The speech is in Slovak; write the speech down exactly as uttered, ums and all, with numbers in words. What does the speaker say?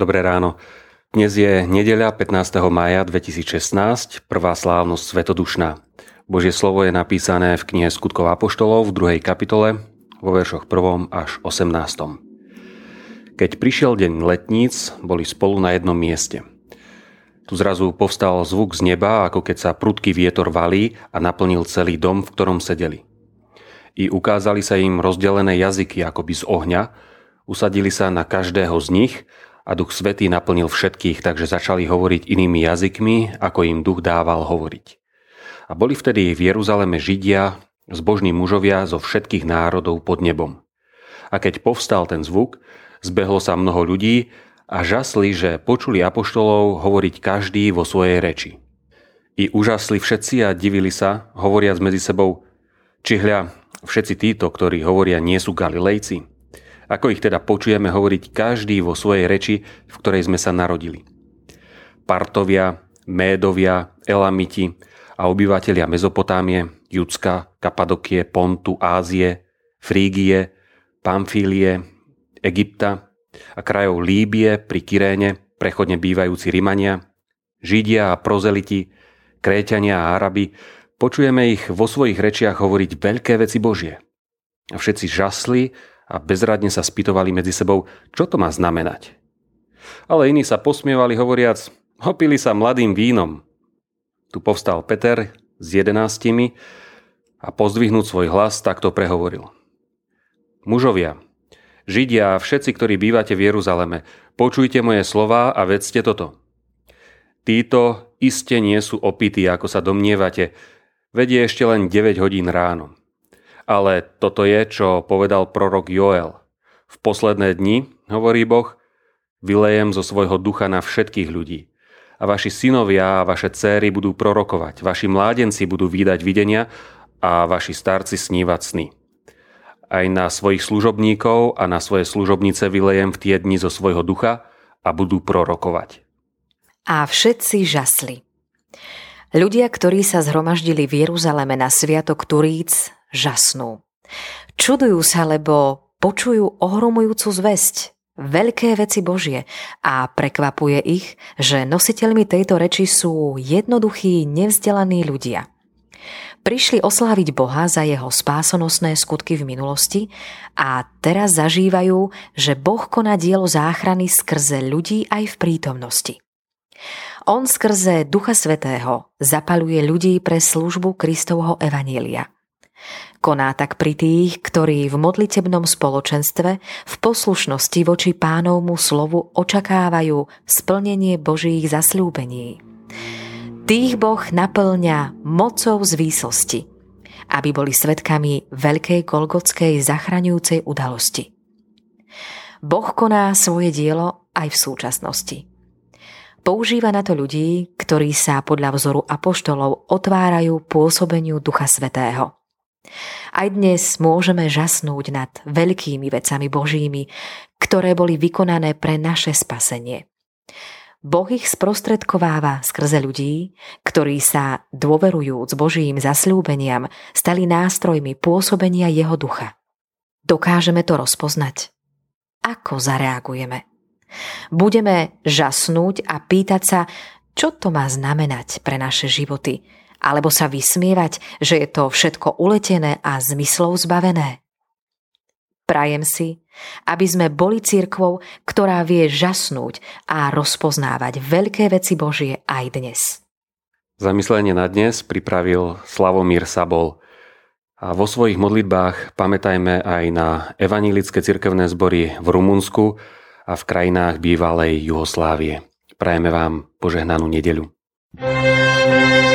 Dobré ráno. Dnes je nedeľa pätnásteho mája dvetisícšestnásť, prvá slávnosť Svetodušná. Božie slovo je napísané v knihe Skutkov apoštolov v druhej kapitole vo veršoch prvom až osemnástom. Keď prišiel deň letníc, boli spolu na jednom mieste. Tu zrazu povstal zvuk z neba, ako keď sa prudký vietor valí a naplnil celý dom, v ktorom sedeli. I ukázali sa im rozdelené jazyky akoby z ohňa, usadili sa na každého z nich a Duch Svätý naplnil všetkých, takže začali hovoriť inými jazykmi, ako im Duch dával hovoriť. A boli vtedy v Jeruzaleme Židia, zbožní mužovia zo všetkých národov pod nebom. A keď povstal ten zvuk, zbehlo sa mnoho ľudí a žasli, že počuli apoštolov hovoriť každý vo svojej reči. I úžasli všetci a divili sa, hovoriac medzi sebou, či hľa, všetci títo, ktorí hovoria, nie sú Galilejci. Ako ich teda počujeme hovoriť každý vo svojej reči, v ktorej sme sa narodili. Partovia, Médovia, Elamiti a obyvatelia Mezopotámie, Judska, Kapadokie, Pontu, Ázie, Frígie, Pamfílie, Egypta a krajov Líbie pri Kyréne, prechodne bývajúci Rimania, Židia a prozeliti, Kréťania a Arabi, počujeme ich vo svojich rečiach hovoriť veľké veci Božie. A všetci žasli a bezradne sa spýtovali medzi sebou, čo to má znamenať. Ale iní sa posmievali hovoriac, opili sa mladým vínom. Tu povstal Peter s jedenástimi a pozdvihnúť svoj hlas takto prehovoril. Mužovia, Židia a všetci, ktorí bývate v Jeruzaleme, počujte moje slová a vedzte toto. Títo iste nie sú opití, ako sa domnievate, vedie ešte len deväť hodín ráno. Ale toto je, čo povedal prorok Joel. V posledné dni, hovorí Boh, vylejem zo svojho ducha na všetkých ľudí. A vaši synovia a vaše céry budú prorokovať, vaši mládenci budú vídať videnia a vaši starci snívať sny. Aj na svojich služobníkov a na svoje služobnice vylejem v tie dni zo svojho ducha a budú prorokovať. A všetci žasli. Ľudia, ktorí sa zhromaždili v Jeruzaleme na sviatok Turíc, žasnú. Čudujú sa, lebo počujú ohromujúcu zvesť, veľké veci Božie a prekvapuje ich, že nositeľmi tejto reči sú jednoduchí, nevzdelaní ľudia. Prišli osláviť Boha za jeho spásonosné skutky v minulosti a teraz zažívajú, že Boh koná dielo záchrany skrze ľudí aj v prítomnosti. On skrze Ducha Svätého zapaľuje ľudí pre službu Kristovho evanjelia. Koná tak pri tých, ktorí v modlitebnom spoločenstve v poslušnosti voči Pánovmu slovu očakávajú splnenie Božích zasľúbení. Tých Boh naplňa mocou z výsosti, aby boli svedkami veľkej golgotskej zachraňujúcej udalosti. Boh koná svoje dielo aj v súčasnosti. Používa na to ľudí, ktorí sa podľa vzoru apoštolov otvárajú pôsobeniu Ducha Svätého. Aj dnes môžeme žasnúť nad veľkými vecami Božími, ktoré boli vykonané pre naše spasenie. Boh ich sprostredkováva skrze ľudí, ktorí sa, dôverujúc Božím zasľúbeniam, stali nástrojmi pôsobenia jeho ducha. Dokážeme to rozpoznať? Ako zareagujeme? Budeme žasnúť a pýtať sa, čo to má znamenať pre naše životy, alebo sa vysmievať, že je to všetko uletené a zmyslov zbavené. Prajem si, aby sme boli cirkvou, ktorá vie žasnúť a rozpoznávať veľké veci Božie aj dnes. Zamyslenie na dnes pripravil Slavomír Sabol. A vo svojich modlitbách pamätajme aj na evanjelické cirkevné zbory v Rumunsku a v krajinách bývalej Juhoslávie. Prajeme vám požehnanú nedeľu.